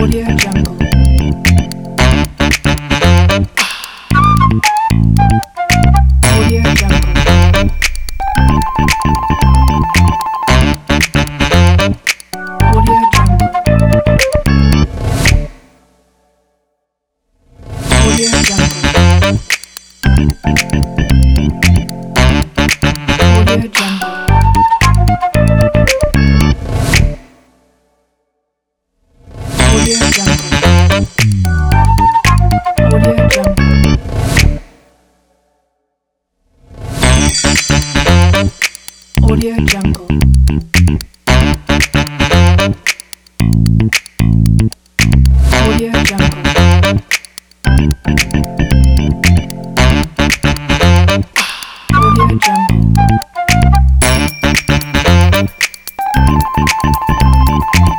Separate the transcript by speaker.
Speaker 1: Audio Jungle. Audio Jungle. Audio Jungle. Audio Jungle. Audio Jungle. Audio Jungle. Audio Jungle. Audio Jungle. Audio Jungle. Audio Jungle.